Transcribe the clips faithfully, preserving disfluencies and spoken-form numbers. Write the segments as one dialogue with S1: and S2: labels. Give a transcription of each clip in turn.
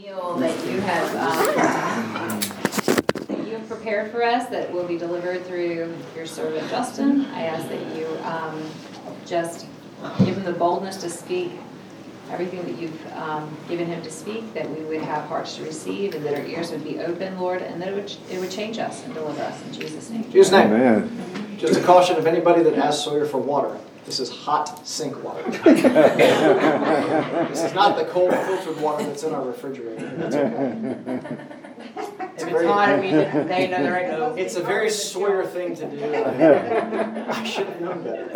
S1: meal that you have um, that you have prepared for us that will be delivered through your servant Justin. I ask that you um, just give him the boldness to speak everything that you've um, given him to speak, that we would have hearts to receive, and that our ears would be open, Lord, and that it would it would change us and deliver us in Jesus' name.
S2: Jesus' name.
S3: Amen.
S2: Just a caution of anybody that asks Sawyer for water. This is hot sink water. This is not the cold filtered water that's in our refrigerator. That's okay.
S4: It's if it's very, hot, I mean, they know they're right. No.
S2: It's a very Sawyer thing to do. I should have known better.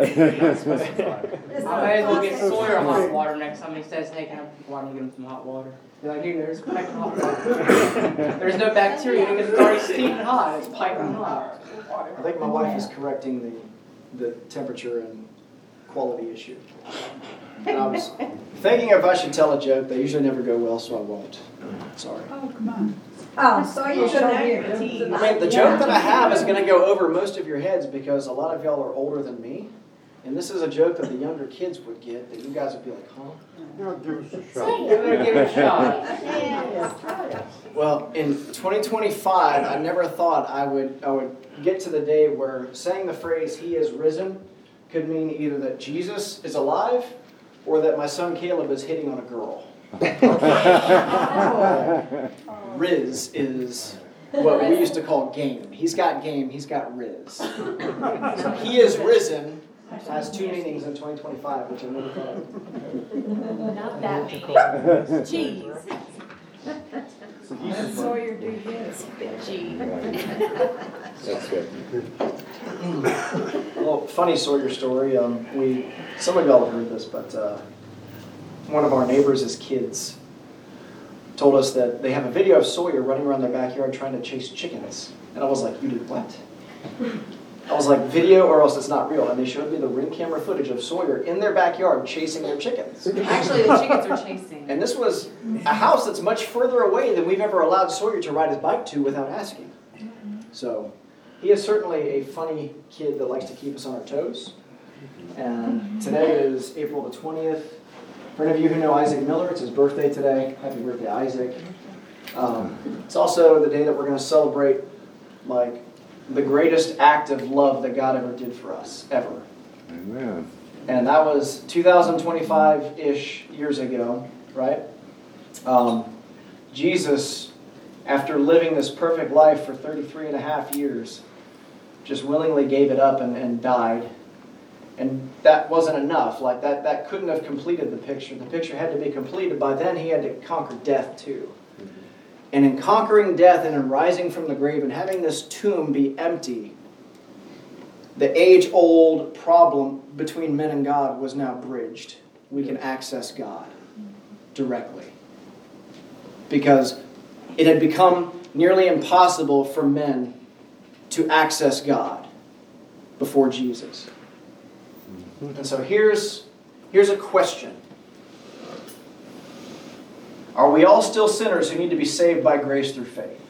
S4: I might as well get Sawyer hot water next time he says, hey, can I have water and give him some hot water? You're like, dude, there's piping hot water. There's no bacteria because it's already steaming hot. It's piping hot.
S2: I think my wife is correcting the, the temperature and quality issue. And I was thinking if I should tell a joke. They usually never go well, so I won't. Sorry.
S5: Oh, come on. Oh, so you should have your
S2: I mean, the joke that I have is going to go over most of your heads because a lot of y'all are older than me. And this is a joke that the younger kids would get that you guys would be like, huh?
S3: No, give us a shot.
S4: Give it a shot.
S2: Well, in twenty twenty-five, I never thought I would I would get to the day where saying the phrase, he is risen, could mean either that Jesus is alive or that my son Caleb is hitting on a girl. Riz is what we used to call game. He's got game, he's got Riz. So he is risen has two meanings in twenty twenty-five, which I never thought of.
S1: Not that meaning. Cheese.
S5: Sawyer do this.
S1: Cheese.
S3: That's good.
S2: Well, funny Sawyer story. Um, we some of y'all have heard this, but uh, one of our neighbors' kids told us that they have a video of Sawyer running around their backyard trying to chase chickens. And I was like, you did what? I was like, video or else it's not real. And they showed me the ring camera footage of Sawyer in their backyard chasing their chickens.
S1: Actually, the chickens are chasing.
S2: And this was a house that's much further away than we've ever allowed Sawyer to ride his bike to without asking. So he is certainly a funny kid that likes to keep us on our toes. And today is April the twentieth. For any of you who know Isaac Miller, it's his birthday today. Happy birthday, Isaac. Um, it's also the day that we're going to celebrate, like, the greatest act of love that God ever did for us, ever.
S3: Amen.
S2: And that was two thousand twenty-five-ish years ago, right? Um, Jesus, after living this perfect life for thirty-three and a half years, just willingly gave it up and, and died. And that wasn't enough. Like, that, that couldn't have completed the picture. The picture had to be completed. By then, he had to conquer death, too. And in conquering death and in rising from the grave and having this tomb be empty, the age-old problem between men and God was now bridged. We can access God directly. Because it had become nearly impossible for men to access God before Jesus. And so here's, here's a question. Are we all still sinners who need to be saved by grace through faith?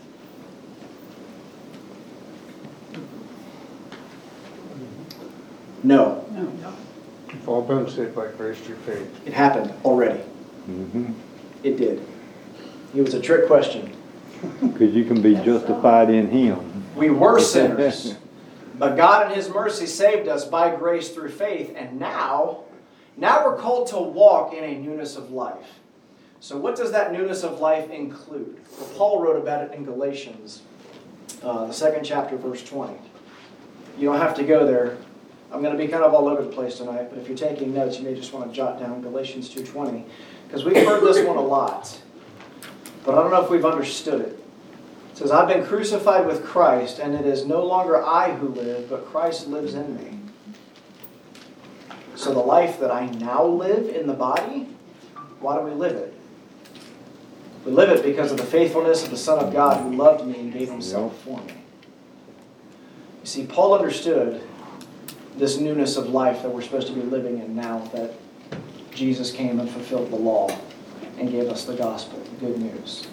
S2: No.
S5: No.
S3: We've all been saved by grace through faith.
S2: It happened already.
S3: Mm-hmm.
S2: It did. It was a trick question.
S3: Because you can be justified in Him.
S2: We were sinners, but God in His mercy saved us by grace through faith, and now, now we're called to walk in a newness of life. So what does that newness of life include? Well, Paul wrote about it in Galatians, uh, the second chapter, verse twenty. You don't have to go there. I'm going to be kind of all over the place tonight, but if you're taking notes, you may just want to jot down Galatians two twenty, because we've heard this one a lot, but I don't know if we've understood it. It says, I've been crucified with Christ, and it is no longer I who live, but Christ lives in me. So the life that I now live in the body, why do we live it? We live it because of the faithfulness of the Son of God who loved me and gave Himself for me. You see, Paul understood this newness of life that we're supposed to be living in now that Jesus came and fulfilled the law and gave us the gospel, the good news.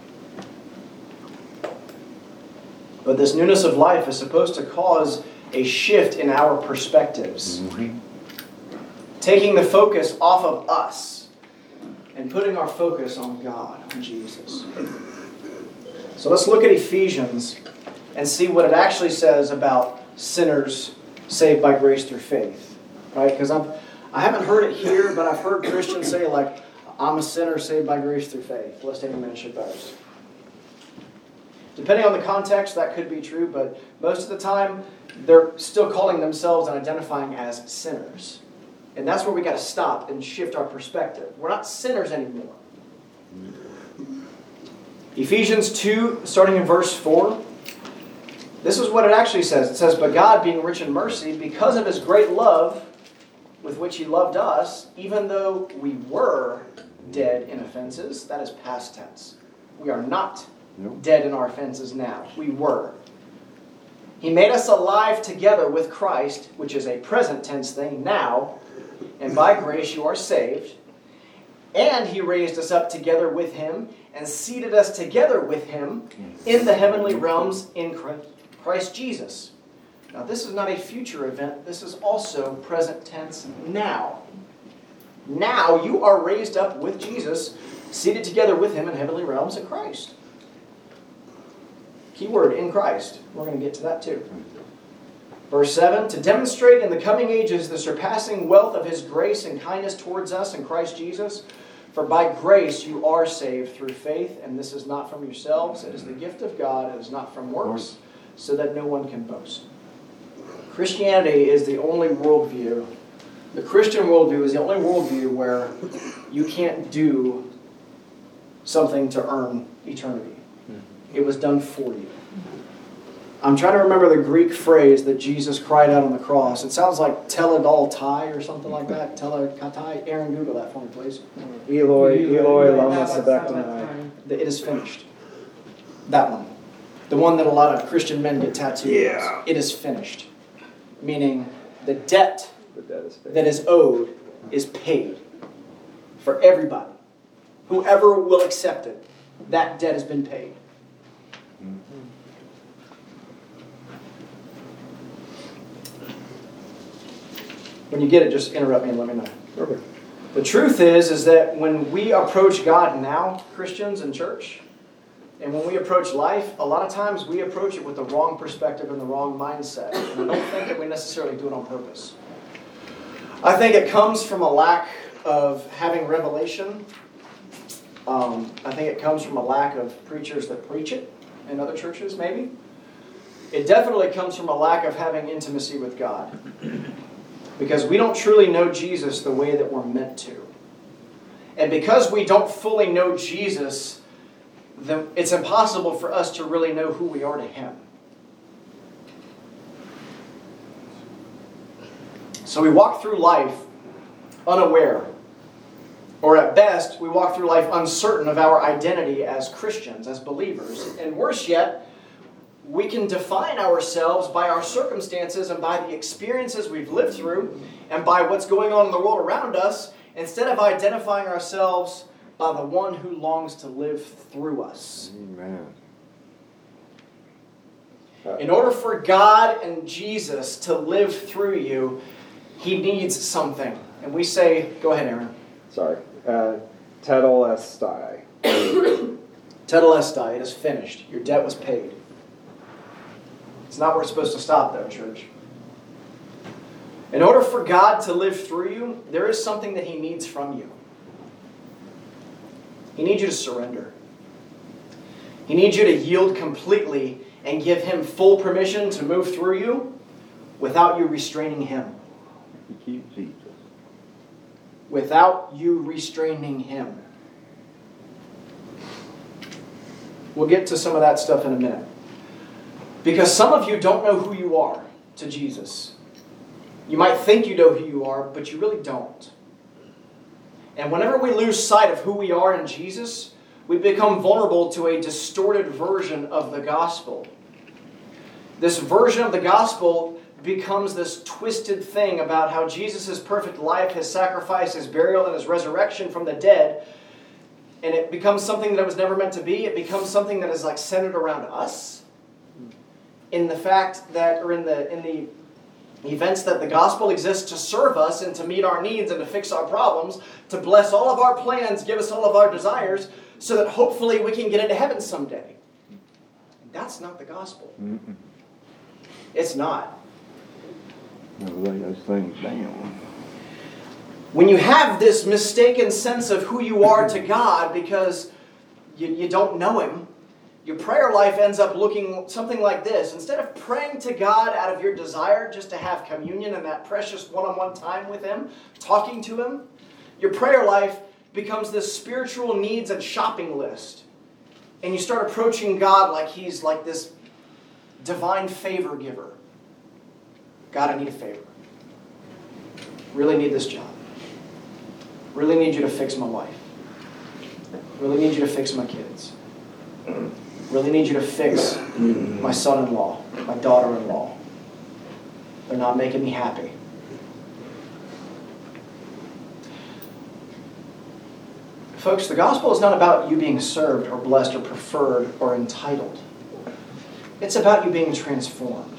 S2: But this newness of life is supposed to cause a shift in our perspectives. Mm-hmm. Taking the focus off of us and putting our focus on God, on Jesus. So let's look at Ephesians and see what it actually says about sinners saved by grace through faith. Right? Because I'm I haven't heard it here, but I've heard Christians say, like, I'm a sinner saved by grace through faith, lest any man should boast. Depending on the context, that could be true, but most of the time, they're still calling themselves and identifying as sinners. And that's where we got to stop and shift our perspective. We're not sinners anymore. Ephesians two, starting in verse four, this is what it actually says. It says, "But God, being rich in mercy, because of His great love with which He loved us, even though we were dead in offenses," that is past tense. We are not
S3: Nope.
S2: dead in our offenses now. We were. "He made us alive together with Christ," which is a present tense thing, now, "and by grace you are saved. And He raised us up together with Him and seated us together with Him in the heavenly realms in Christ Jesus." Now this is not a future event. This is also present tense now. Now you are raised up with Jesus, seated together with Him in heavenly realms in Christ. Keyword, in Christ. We're going to get to that too. Verse seven, "To demonstrate in the coming ages the surpassing wealth of His grace and kindness towards us in Christ Jesus. For by grace you are saved through faith, and this is not from yourselves. It is the gift of God. It is not from works, so that no one can boast." Christianity is the only worldview, the Christian worldview is the only worldview where you can't do something to earn eternity. It was done for you. I'm trying to remember the Greek phrase that Jesus cried out on the cross. It sounds like teledaltai or something like that. Telekatai. Aaron, Google that for me, please.
S6: Eloi, Eloi, lama sabachthani.
S2: It is finished. That one. The one that a lot of Christian men get tattooed.
S6: Yeah.
S2: It is finished. Meaning the debt
S6: The debt is paid.
S2: that is owed is paid for everybody. Whoever will accept it, that debt has been paid. When you get it, just interrupt me and let me know.
S6: Okay.
S2: The truth is, is that when we approach God now, Christians in church, and when we approach life, a lot of times we approach it with the wrong perspective and the wrong mindset. And I don't think that we necessarily do it on purpose. I think it comes from a lack of having revelation. Um, I think it comes from a lack of preachers that preach it in other churches, maybe. It definitely comes from a lack of having intimacy with God. Because we don't truly know Jesus the way that we're meant to. And because we don't fully know Jesus, then it's impossible for us to really know who we are to Him. So we walk through life unaware. Or at best, we walk through life uncertain of our identity as Christians, as believers. And worse yet, we can define ourselves by our circumstances and by the experiences we've lived through and by what's going on in the world around us, instead of identifying ourselves by the one who longs to live through us.
S3: Amen.
S2: In order for God and Jesus to live through you, He needs something. And we say, go ahead, Aaron.
S6: Sorry. Uh, Tetelestai.
S2: Tetelestai, it is finished. Your debt was paid. It's not where it's supposed to stop, though, church. In order for God to live through you, there is something that He needs from you. He needs you to surrender. He needs you to yield completely and give Him full permission to move through you without you restraining Him.
S3: You keep Jesus.
S2: Without you restraining Him. We'll get to some of that stuff in a minute. Because some of you don't know who you are to Jesus. You might think you know who you are, but you really don't. And whenever we lose sight of who we are in Jesus, we become vulnerable to a distorted version of the gospel. This version of the gospel becomes this twisted thing about how Jesus' perfect life, His sacrifice, His burial, and His resurrection from the dead, and it becomes something that it was never meant to be. It becomes something that is like centered around us. In the fact that, or in the in the Events that the gospel exists to serve us and to meet our needs and to fix our problems, to bless all of our plans, give us all of our desires, so that hopefully we can get into heaven someday. And that's not the gospel.
S3: Mm-mm.
S2: It's not.
S3: No, lay those things down.
S2: When you have this mistaken sense of who you are to God because you, you don't know Him, your prayer life ends up looking something like this. Instead of praying to God out of your desire just to have communion and that precious one-on-one time with Him, talking to Him, your prayer life becomes this spiritual needs and shopping list. And you start approaching God like He's like this divine favor giver. God, I need a favor. Really need this job. Really need you to fix my wife. Really need you to fix my kids. Really need you to fix my son-in-law, my daughter-in-law. They're not making me happy. Folks, the gospel is not about you being served or blessed or preferred or entitled. It's about you being transformed.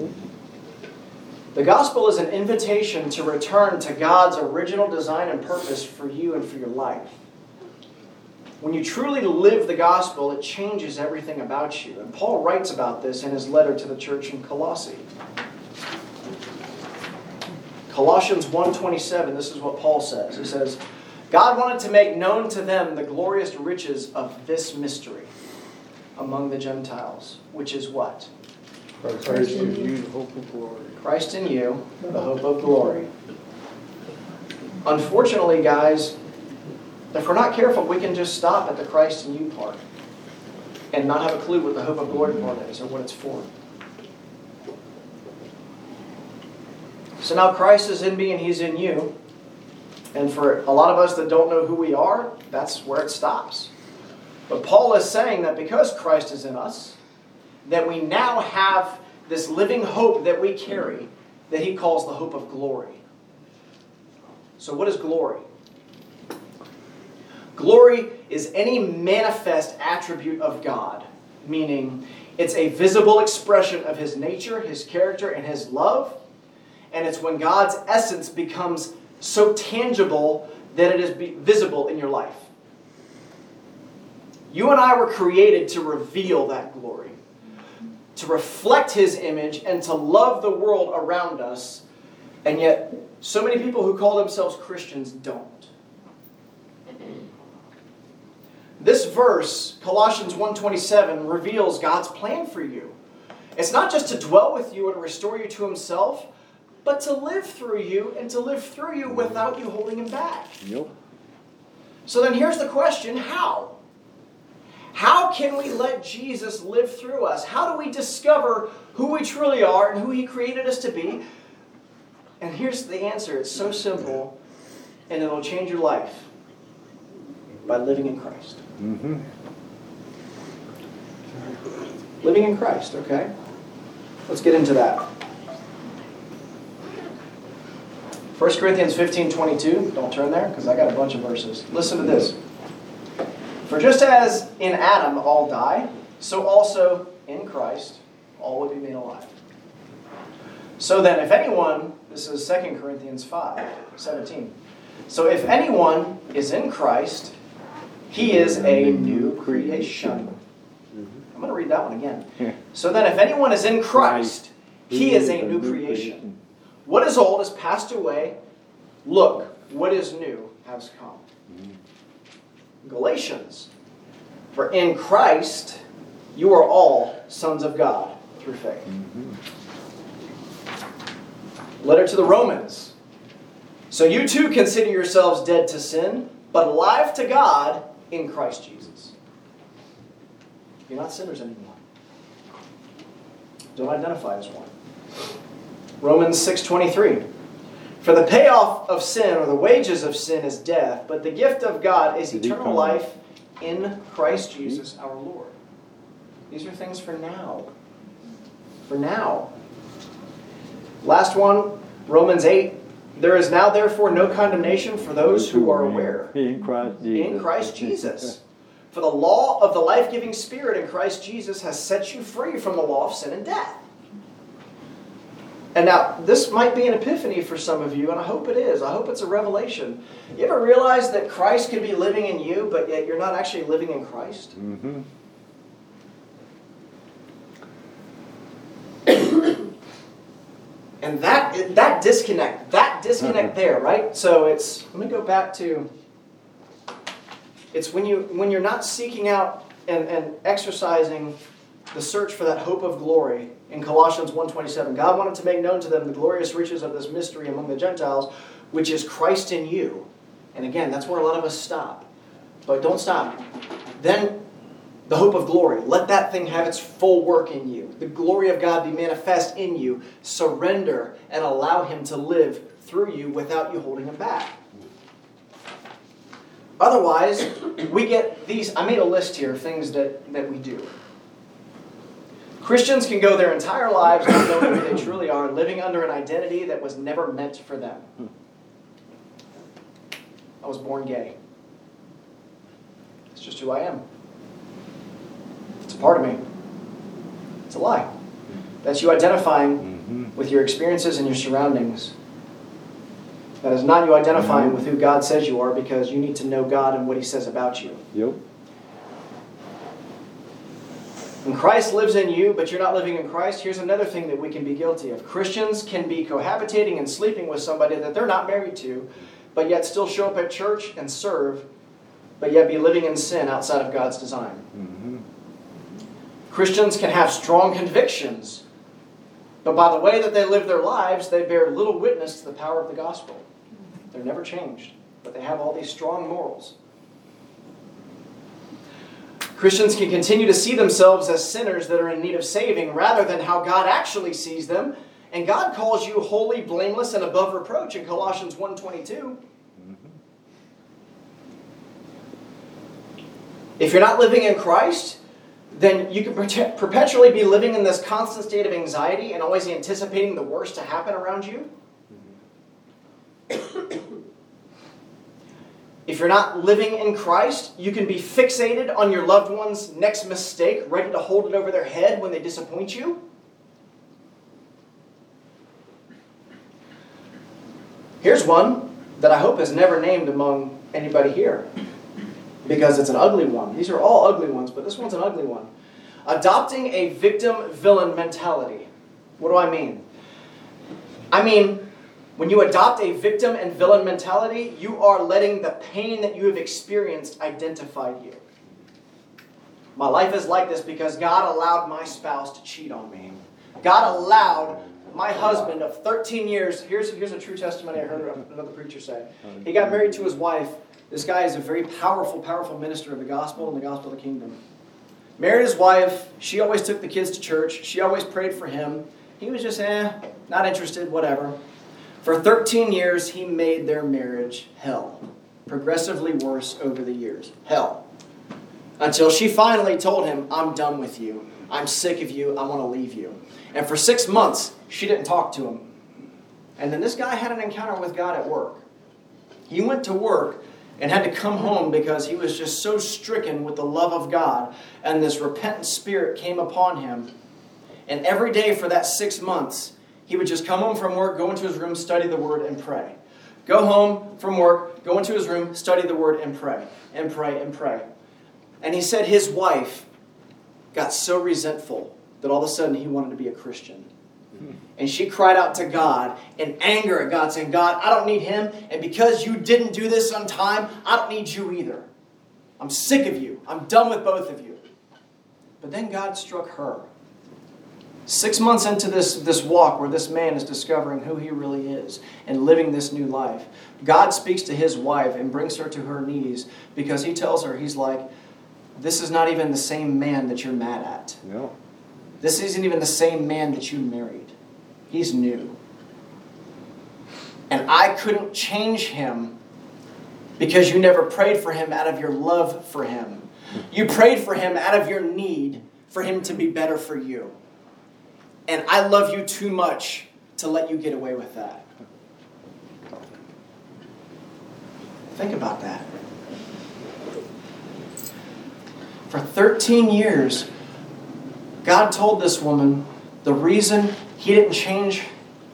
S2: The gospel is an invitation to return to God's original design and purpose for you and for your life. When you truly live the gospel, it changes everything about you. And Paul writes about this in his letter to the church in Colossae. Colossians one twenty-seven, this is what Paul says. He says, God wanted to make known to them the glorious riches of this mystery among the Gentiles, which is what?
S3: Christ in you, the hope of glory.
S2: Christ in you, the hope of glory. Unfortunately, guys, if we're not careful, we can just stop at the Christ in you part and not have a clue what the hope of glory part is or what it's for. So now Christ is in me and He's in you. And for a lot of us that don't know who we are, that's where it stops. But Paul is saying that because Christ is in us, that we now have this living hope that we carry that he calls the hope of glory. So what is glory? Glory is any manifest attribute of God, meaning it's a visible expression of His nature, His character, and His love. And it's when God's essence becomes so tangible that it is visible in your life. You and I were created to reveal that glory, to reflect His image, and to love the world around us. And yet, so many people who call themselves Christians don't. This verse, Colossians one twenty-seven, reveals God's plan for you. It's not just to dwell with you and restore you to Himself, but to live through you and to live through you without you holding Him back.
S3: Yep.
S2: So then here's the question, how? How can we let Jesus live through us? How do we discover who we truly are and who He created us to be? And here's the answer. It's so simple, and it'll change your life. By living in Christ.
S3: Mm-hmm.
S2: Living in Christ, okay? Let's get into that. First Corinthians fifteen twenty-two. Don't turn there, because I got a bunch of verses. Listen to this. For just as in Adam all die, so also in Christ all will be made alive. So then, if anyone, this is Second Corinthians five seventeen. So if anyone is in Christ, he is a new creation. I'm going to read that one again. So then if anyone is in Christ, he is a new creation. What is old has passed away. Look, what is new has come. Galatians. For in Christ you are all sons of God through faith. Letter to the Romans. So you too consider yourselves dead to sin, but alive to God in Christ Jesus. You're not sinners anymore. Don't identify as one. Romans six twenty-three. For the payoff of sin, or the wages of sin, is death, but the gift of God is eternal life in Christ Jesus our Lord. These are things for now. For now. Last one, Romans eight. There is now therefore no condemnation for those who are aware.
S3: In Christ Jesus.
S2: In Christ Jesus. For the law of the life-giving Spirit in Christ Jesus has set you free from the law of sin and death. And now, this might be an epiphany for some of you, and I hope it is. I hope it's a revelation. You ever realize that Christ can be living in you, but yet you're not actually living in Christ?
S3: Mm-hmm.
S2: And that that disconnect, that disconnect there, right? So it's, let me go back to, it's when, you, when you're not seeking out and, and exercising the search for that hope of glory. In Colossians one twenty-seven, God wanted to make known to them the glorious riches of this mystery among the Gentiles, which is Christ in you. And again, that's where a lot of us stop. But don't stop. Then the hope of glory. Let that thing have its full work in you. The glory of God be manifest in you. Surrender and allow Him to live through you without you holding Him back. Otherwise, we get these, I made a list here of things that, that we do. Christians can go their entire lives not knowing who they truly are, living under an identity that was never meant for them. I was born gay. It's just who I am. It's a part of me. It's a lie. That's you identifying
S3: Mm-hmm.
S2: with your experiences and your surroundings. That is not you identifying with who God says you are, because you need to know God and what He says about you.
S3: Yep.
S2: When Christ lives in you, but you're not living in Christ, here's another thing that we can be guilty of. Christians can be cohabitating and sleeping with somebody that they're not married to, but yet still show up at church and serve, but yet be living in sin outside of God's design.
S3: Mm-hmm.
S2: Christians can have strong convictions, but by the way that they live their lives, they bear little witness to the power of the gospel. They're never changed, but they have all these strong morals. Christians can continue to see themselves as sinners that are in need of saving rather than how God actually sees them. And God calls you holy, blameless, and above reproach in Colossians one twenty-two.
S3: Mm-hmm.
S2: If you're not living in Christ, then you can perpetually be living in this constant state of anxiety and always anticipating the worst to happen around you. If you're not living in Christ, you can be fixated on your loved one's next mistake, ready to hold it over their head when they disappoint you. Here's one that I hope is never named among anybody here, because it's an ugly one. These are all ugly ones, but this one's an ugly one. Adopting a victim-villain mentality. What do I mean? I mean, when you adopt a victim and villain mentality, you are letting the pain that you have experienced identify you. My life is like this because God allowed my spouse to cheat on me. God allowed my husband of thirteen years, here's, here's a true testimony I heard another preacher say. He got married to his wife. This guy is a very powerful, powerful minister of the gospel and the gospel of the kingdom. Married his wife. She always took the kids to church. She always prayed for him. He was just, eh, not interested, whatever. For thirteen years, he made their marriage hell. Progressively worse over the years. Hell. Until she finally told him, I'm done with you. I'm sick of you. I want to leave you. And for six months, she didn't talk to him. And then this guy had an encounter with God at work. He went to work and had to come home because he was just so stricken with the love of God. And this repentant spirit came upon him. And every day for that six months, he would just come home from work, go into his room, study the Word, and pray. Go home from work, go into his room, study the Word, and pray, and pray, and pray. And he said his wife got so resentful that all of a sudden he wanted to be a Christian. And she cried out to God in anger at God, saying, God, I don't need him, and because you didn't do this on time, I don't need you either. I'm sick of you. I'm done with both of you. But then God struck her. Six months into this, this walk where this man is discovering who he really is and living this new life, God speaks to his wife and brings her to her knees because he tells her, he's like, this is not even the same man that you're mad at.
S3: No.
S2: This isn't even the same man that you married. He's new. And I couldn't change him because you never prayed for him out of your love for him. You prayed for him out of your need for him to be better for you. And I love you too much to let you get away with that. Think about that. For thirteen years, God told this woman the reason he didn't change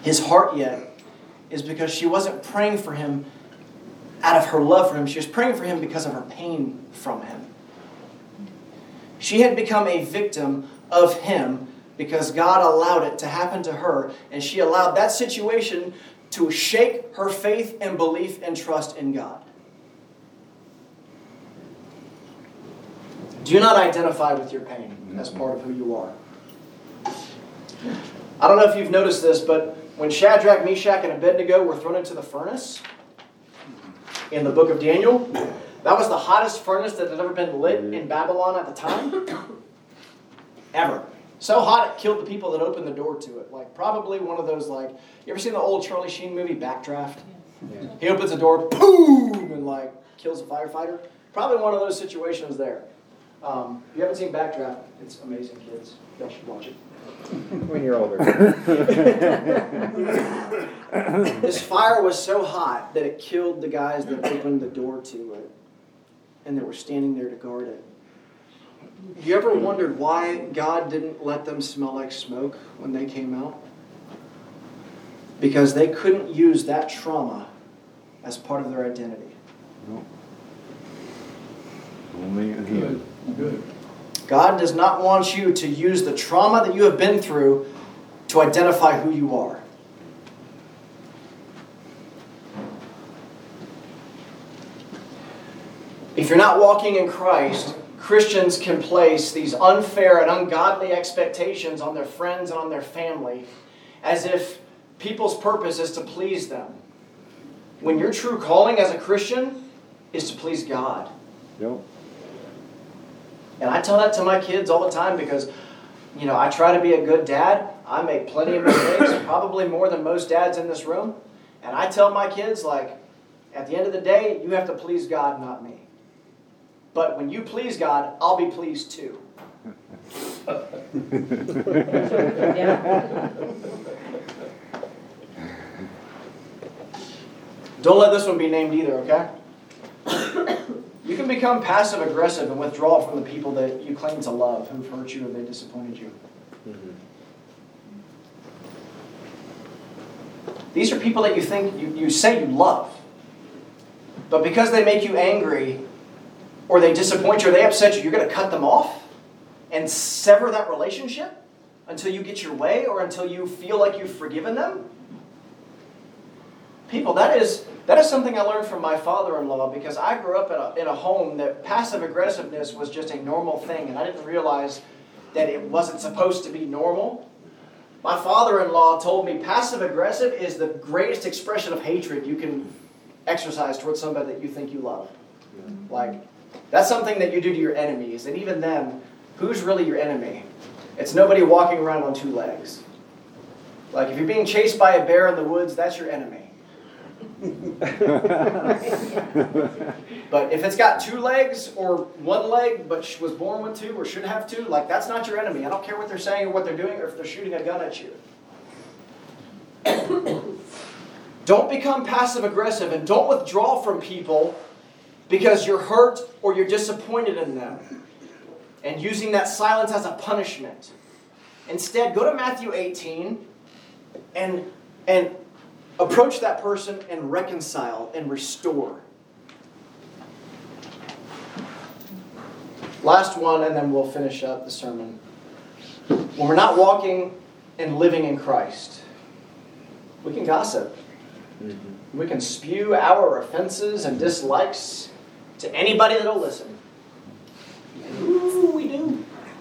S2: his heart yet is because she wasn't praying for him out of her love for him. She was praying for him because of her pain from him. She had become a victim of him because God allowed it to happen to her, and she allowed that situation to shake her faith and belief and trust in God. Do not identify with your pain as part of who you are. I don't know if you've noticed this, but when Shadrach, Meshach, and Abednego were thrown into the furnace in the book of Daniel, that was the hottest furnace that had ever been lit in Babylon at the time. Ever. So hot it killed the people that opened the door to it. Like probably one of those, like, you ever seen the old Charlie Sheen movie, Backdraft? Yeah. He opens the door, boom, and like kills a firefighter. Probably one of those situations there. Um, if you haven't seen Backdraft, it's amazing, kids. Y'all should watch it.
S6: When you're older.
S2: This fire was so hot that it killed the guys that opened the door to it and that were standing there to guard it. You ever wondered why God didn't let them smell like smoke when they came out? Because they couldn't use that trauma as part of their identity.
S3: No. Only in Him.
S2: Good. God does not want you to use the trauma that you have been through to identify who you are. If you're not walking in Christ, Christians can place these unfair and ungodly expectations on their friends and on their family as if people's purpose is to please them. When your true calling as a Christian is to please God.
S3: Yep.
S2: And I tell that to my kids all the time because, you know, I try to be a good dad. I make plenty of mistakes, probably more than most dads in this room. And I tell my kids, like, at the end of the day, you have to please God, not me. But when you please God, I'll be pleased too. Don't let this one be named either, okay? You can become passive aggressive and withdraw from the people that you claim to love, who've hurt you or they disappointed you. Mm-hmm. These are people that you think you, you say you love. But because they make you angry, or they disappoint you, or they upset you, you're going to cut them off and sever that relationship until you get your way or until you feel like you've forgiven them? People, that is that is something I learned from my father-in-law because I grew up in a, in a home that passive aggressiveness was just a normal thing, and I didn't realize that it wasn't supposed to be normal. My father-in-law told me passive aggressive is the greatest expression of hatred you can exercise towards somebody that you think you love. Yeah. Like, that's something that you do to your enemies, and even then, who's really your enemy? It's nobody walking around on two legs. Like, if you're being chased by a bear in the woods, that's your enemy. But if it's got two legs or one leg but was born with two or should have two, like that's not your enemy. I don't care what they're saying or what they're doing or if they're shooting a gun at you. Don't become passive aggressive and don't withdraw from people because you're hurt or you're disappointed in them and using that silence as a punishment. Instead, go to Matthew eighteen and and approach that person and reconcile and restore. Last one, and then we'll finish up the sermon. When we're not walking and living in Christ, we can gossip. Mm-hmm. We can spew our offenses and dislikes to anybody that'll listen. Ooh, we do.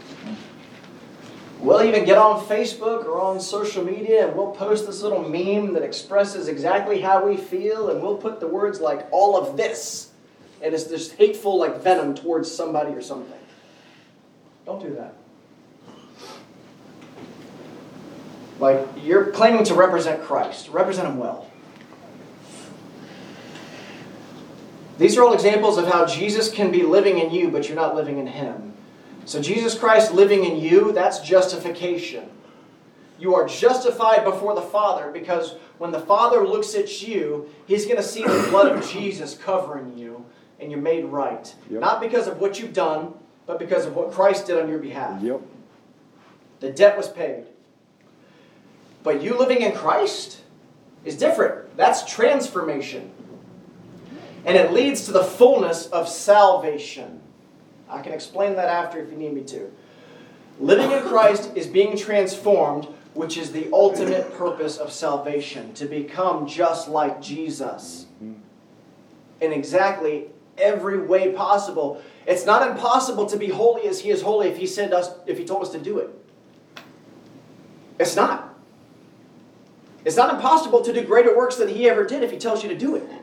S2: We'll even get on Facebook or on social media and we'll post this little meme that expresses exactly how we feel, and we'll put the words like all of this, and it's this hateful like venom towards somebody or something. Don't do that. Like, you're claiming to represent Christ. Represent Him well. These are all examples of how Jesus can be living in you, but you're not living in Him. So Jesus Christ living in you, that's justification. You are justified before the Father because when the Father looks at you, He's going to see the blood of Jesus covering you and you're made right. Yep. Not because of what you've done, but because of what Christ did on your behalf.
S3: Yep.
S2: The debt was paid. But you living in Christ is different. That's transformation. And it leads to the fullness of salvation. I can explain that after if you need me to. Living in Christ is being transformed, which is the ultimate purpose of salvation, to become just like Jesus. In exactly every way possible. It's not impossible to be holy as He is holy if He said us, if He told us to do it. It's not. It's not impossible to do greater works than He ever did if He tells you to do it.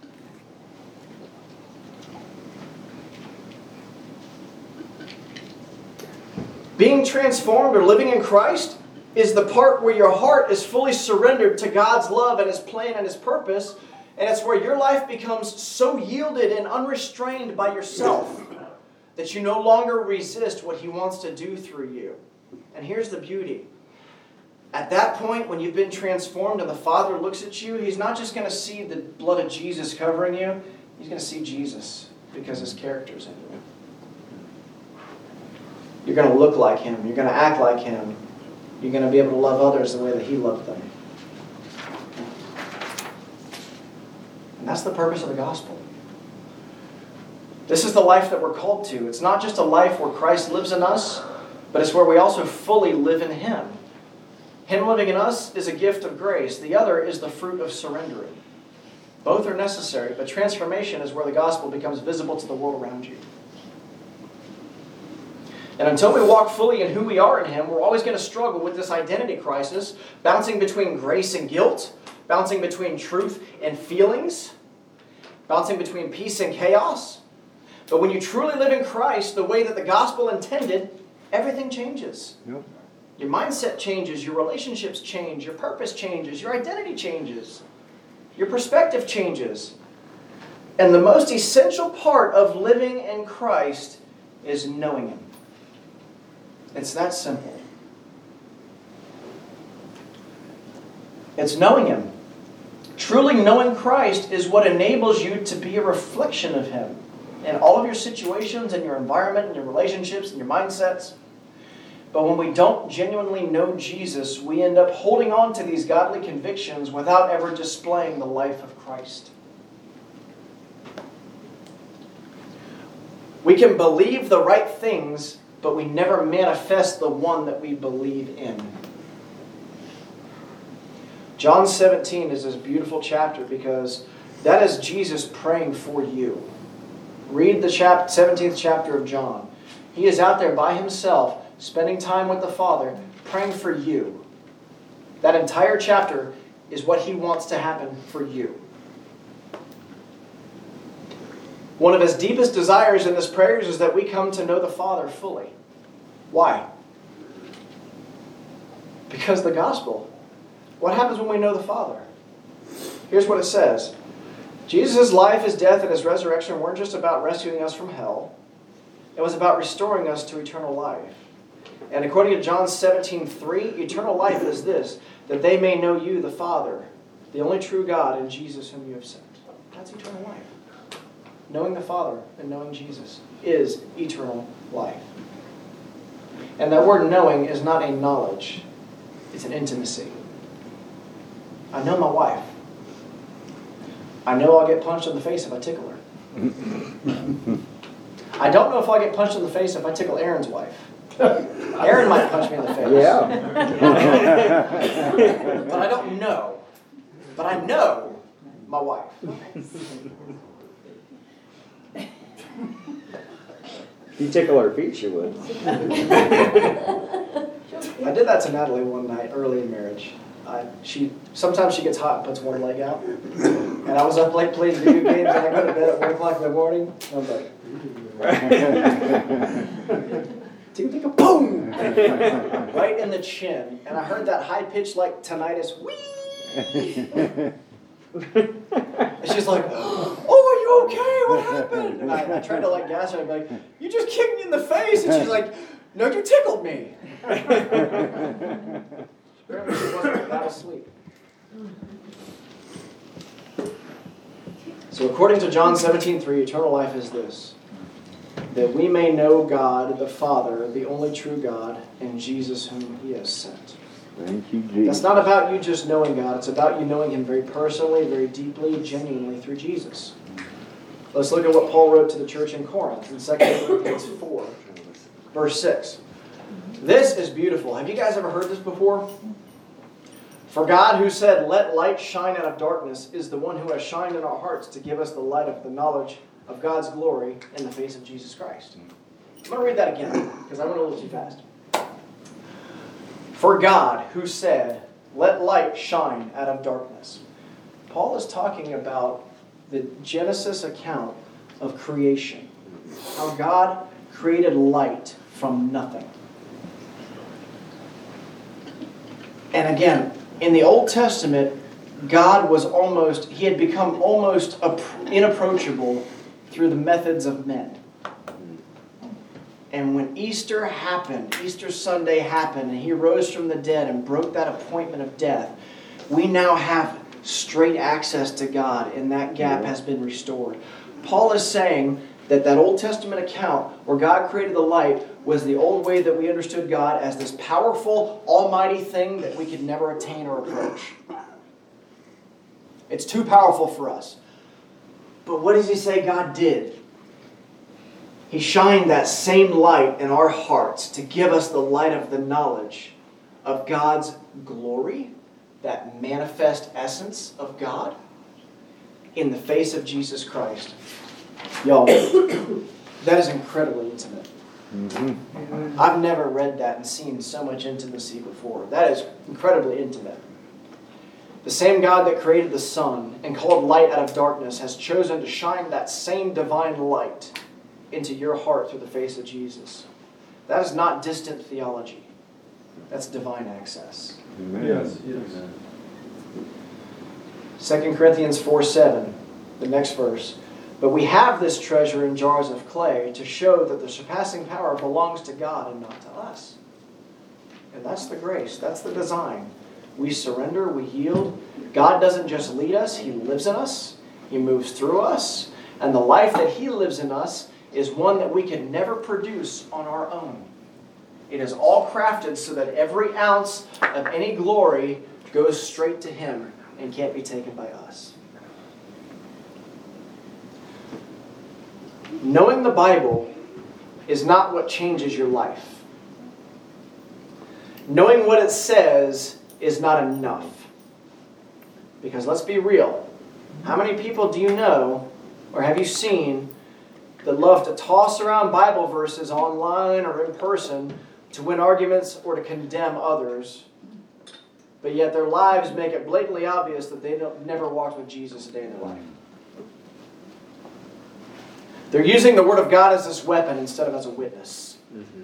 S2: Being transformed or living in Christ is the part where your heart is fully surrendered to God's love and His plan and His purpose. And it's where your life becomes so yielded and unrestrained by yourself that you no longer resist what He wants to do through you. And here's the beauty. At that point, when you've been transformed and the Father looks at you, He's not just going to see the blood of Jesus covering you. He's going to see Jesus because His character's in you. You're going to look like Him. You're going to act like Him. You're going to be able to love others the way that He loved them. And that's the purpose of the gospel. This is the life that we're called to. It's not just a life where Christ lives in us, but it's where we also fully live in Him. Him living in us is a gift of grace. The other is the fruit of surrendering. Both are necessary, but transformation is where the gospel becomes visible to the world around you. And until we walk fully in who we are in Him, we're always going to struggle with this identity crisis, bouncing between grace and guilt, bouncing between truth and feelings, bouncing between peace and chaos. But when you truly live in Christ the way that the gospel intended, everything changes.
S3: Yep.
S2: Your mindset changes, your relationships change, your purpose changes, your identity changes, your perspective changes. And the most essential part of living in Christ is knowing Him. It's that simple. It's knowing Him. Truly knowing Christ is what enables you to be a reflection of Him in all of your situations, in your environment, in your relationships, in your mindsets. But when we don't genuinely know Jesus, we end up holding on to these godly convictions without ever displaying the life of Christ. We can believe the right things, but we never manifest the one that we believe in. John seventeen is this beautiful chapter because that is Jesus praying for you. Read the chap- seventeenth chapter of John. He is out there by Himself, spending time with the Father, praying for you. That entire chapter is what He wants to happen for you. One of His deepest desires in His prayers is that we come to know the Father fully. Why? Because the gospel. What happens when we know the Father? Here's what it says. Jesus' life, His death, and His resurrection weren't just about rescuing us from hell. It was about restoring us to eternal life. And according to John seventeen three, eternal life is this, that they may know You, the Father, the only true God, and Jesus whom You have sent. That's eternal life. Knowing the Father and knowing Jesus is eternal life. And that word knowing is not a knowledge. It's an intimacy. I know my wife. I know I'll get punched in the face if I tickle her. I don't know if I'll get punched in the face if I tickle Aaron's wife. Aaron might punch me in the face.
S6: Yeah.
S2: But I don't know. But I know my wife.
S6: If you tickle her feet, she would.
S2: I did that to Natalie one night early in marriage. I, she Sometimes she gets hot and puts one leg out. And I was up late playing video games and I go to bed at one o'clock in the morning. I was like, tickle, tickle, boom! Right in the chin. And I heard that high pitched like tinnitus, whee! And she's like, oh, are you okay? What happened? And I, I tried to like gas her. I'd be like, you just kicked me in the face. And she's like, no, you tickled me. Apparently she wasn't that asleep. So according to John seventeen three, eternal life is this, that we may know God, the Father, the only true God, and Jesus whom He has sent.
S3: Thank you,
S2: That's
S3: Jesus.
S2: not about you just knowing God. It's about you knowing Him very personally, very deeply, genuinely through Jesus. Let's look at what Paul wrote to the church in Corinth in Second Corinthians four, verse six. This is beautiful. Have you guys ever heard this before? For God, who said, "Let light shine out of darkness," is the one who has shined in our hearts to give us the light of the knowledge of God's glory in the face of Jesus Christ. I'm going to read that again, because I went a little too fast. For God, who said, "Let light shine out of darkness." Paul is talking about the Genesis account of creation. How God created light from nothing. And again, in the Old Testament, God was almost, He had become almost inapproachable through the methods of men. And when Easter happened, Easter Sunday happened, and He rose from the dead and broke that appointment of death, we now have straight access to God, and that gap has been restored. Paul is saying that that Old Testament account where God created the light was the old way that we understood God as this powerful, almighty thing that we could never attain or approach. It's too powerful for us. But what does He say God did? He shined that same light in our hearts to give us the light of the knowledge of God's glory, that manifest essence of God, in the face of Jesus Christ. Y'all, that is incredibly intimate.
S3: Mm-hmm.
S2: I've never read that and seen so much intimacy before. That is incredibly intimate. The same God that created the sun and called light out of darkness has chosen to shine that same divine light into your heart through the face of Jesus. That is not distant theology. That's divine access.
S3: Amen.
S7: Yes, yes.
S2: Second Corinthians four seven, the next verse. But we have this treasure in jars of clay to show that the surpassing power belongs to God and not to us. And that's the grace. That's the design. We surrender. We yield. God doesn't just lead us. He lives in us. He moves through us. And the life that He lives in us is one that we can never produce on our own. It is all crafted so that every ounce of any glory goes straight to Him and can't be taken by us. Knowing the Bible is not what changes your life. Knowing what it says is not enough. Because let's be real. How many people do you know or have you seen that love to toss around Bible verses online or in person to win arguments or to condemn others, but yet their lives make it blatantly obvious that they don't, never walked with Jesus a day in their life? They're using the Word of God as this weapon instead of as a witness. Mm-hmm.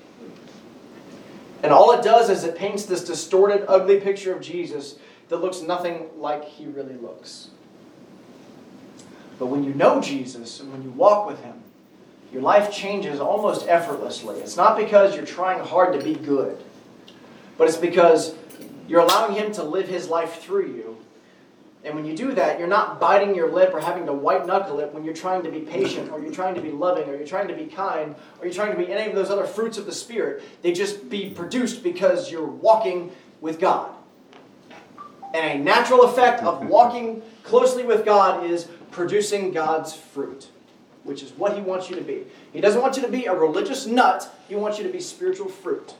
S2: And all it does is it paints this distorted, ugly picture of Jesus that looks nothing like He really looks. But when you know Jesus and when you walk with Him, your life changes almost effortlessly. It's not because you're trying hard to be good, but it's because you're allowing Him to live His life through you. And when you do that, you're not biting your lip or having to white-knuckle it when you're trying to be patient, or you're trying to be loving, or you're trying to be kind, or you're trying to be any of those other fruits of the Spirit. They just be produced because you're walking with God. And a natural effect of walking closely with God is producing God's fruit, which is what He wants you to be. He doesn't want you to be a religious nut. He wants you to be spiritual fruit.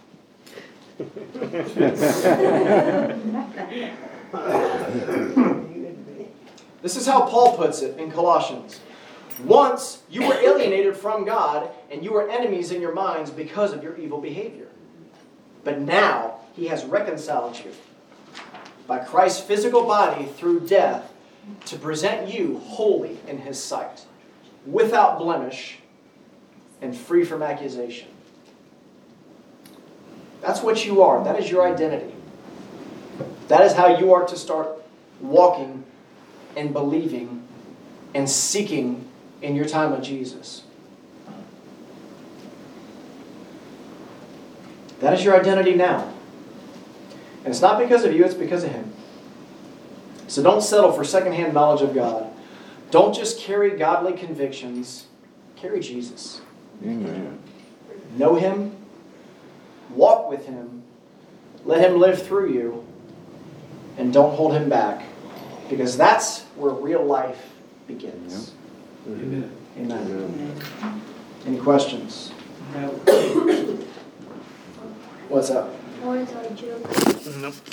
S2: This is how Paul puts it in Colossians. Once you were alienated from God and you were enemies in your minds because of your evil behavior. But now He has reconciled you by Christ's physical body through death to present you holy in His sight, without blemish and free from accusation. That's what you are. That is your identity. That is how you are to start walking and believing and seeking in your time with Jesus. That is your identity now. And it's not because of you, it's because of Him. So don't settle for secondhand knowledge of God. Don't just carry godly convictions. Carry Jesus.
S3: Amen.
S2: Know Him. Walk with Him. Let him live through you, and don't hold him back, because that's where real life begins.
S7: Amen.
S2: Amen. Any questions?
S4: No.
S2: What's up?
S8: What is our joke?